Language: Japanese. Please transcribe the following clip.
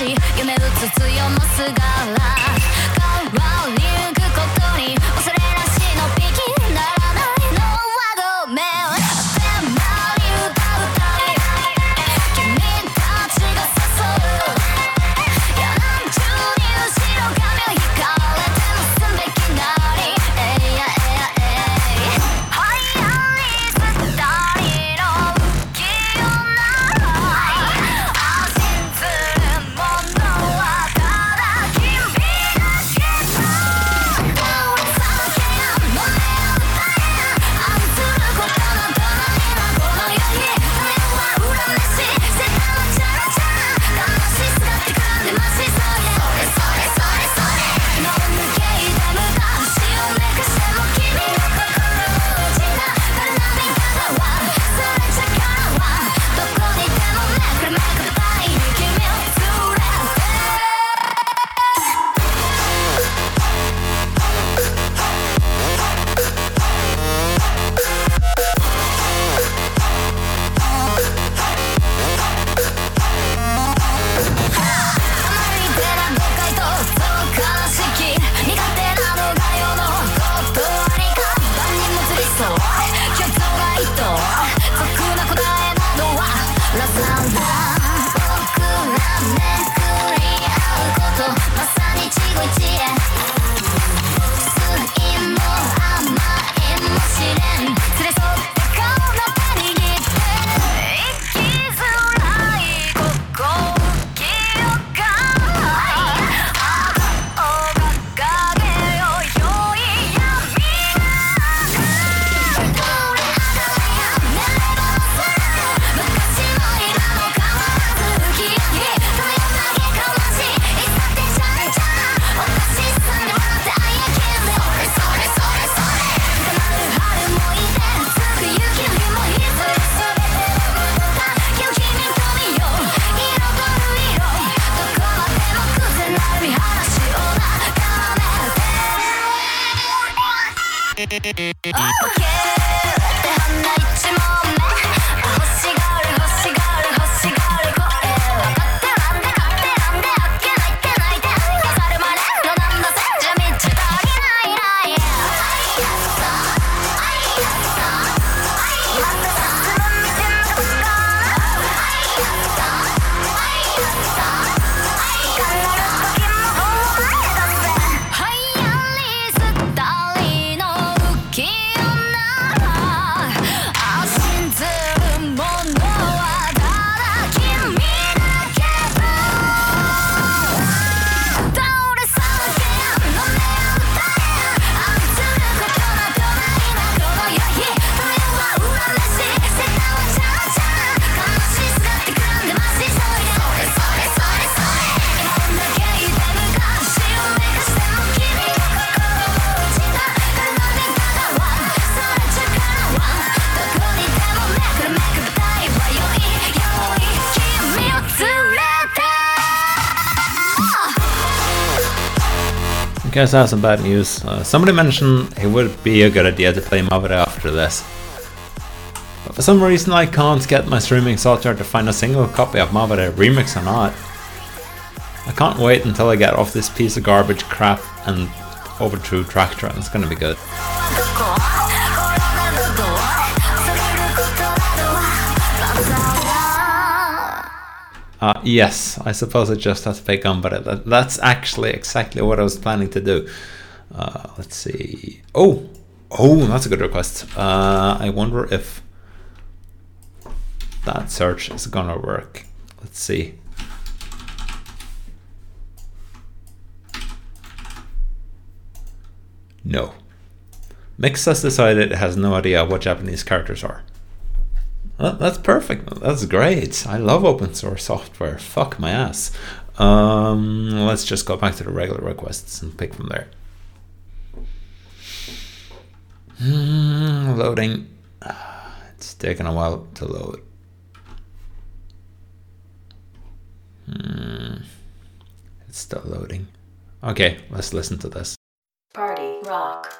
し夢打つ強のすがら変わりゆくことに恐れなしのピキならないのはごめん当てまり歌うたり君たちが誘ういや何十人後ろ髪を引かれてもすべきなりえいやえやえいはやりすたりの浮世なら信ずるものはただ君だけだどれさけやのね歌え愛することの隣のこの世に誰は恨めし世界はチャラチャラ悲しすがってくらんでましそれそれそれそれ脳抜け痛むが星をめかしても君の心を打ちだ誰なびかだわそれじゃからはどこにでもめくるめくるたいに君を連れてあまりでな誤解とそう悲しき苦手なのが世の断りか万人も釣りそう虚像が一頭俗な答えなどはラザンだ僕らめくり合うことまさに一期一会酸いも甘いも試練連れ添ってこの手握って生きづらいここ記憶が青が影よ良い闇どれあがりやねれば忘れる昔も今も変わらず浮き上げどれだけかましいいつだってチャレンジャーおかしいさんで笑ってあやけんでそれそれそれそれ深まる春もいてつく雪の日もいずれ全てのものが今日君と見よう彩る色どこまでも崩れない見晴らしを眺めてオッケーって花一問目欲しがる欲しがる欲しがる声は勝手なんで勝手なんであっけないってないで混ざるまでのなんだせじゃ道足りないないまたさつまみてんのかな考える時もほんまやだぜはやりすたりの浮世なら信ずるものはただ君だけだどれさけやのね歌え愛することの隣のこの世に誰は恨めし世界はチャラチャラ悲しすがってくらんでましそれそれそれそれどんだけ痛むが星をめかしても君の心を打ちだ誰のびかだわそれじゃからはどこにでもめくるめくるたいは良い良い君を連れて I guess I have some bad news. Somebody mentioned it would be a good idea to play Maverick after this. But for some reason I can't get my streaming software to find a single copy of Maverick, remix or not. I can't wait until I get off this piece of garbage crap and over to Tractor, and it's gonna be good. どこ転がるど恐れることなどはわざわ Yes, I suppose it just has to pick on, but that's actually exactly what I was planning to do. Let's see. Oh, that's a good request. I wonder if that search is gonna work. Let's see. No. Mix has decided it has no idea what Japanese characters are. Well, that's perfect. That's great. I love open source software. Fuck my ass. Let's just go back to the regular requests and pick from there. Loading. It's taking a while to load. It's still loading. Okay, let's listen to this. Party rock.